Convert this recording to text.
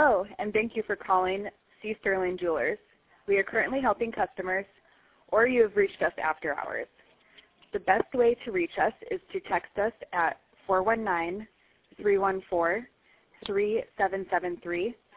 Hello, and thank you for calling C. Sterling Jewelers. We are currently helping customers, or you have reached us after hours. The best way to reach us is to text us at 419-314-3773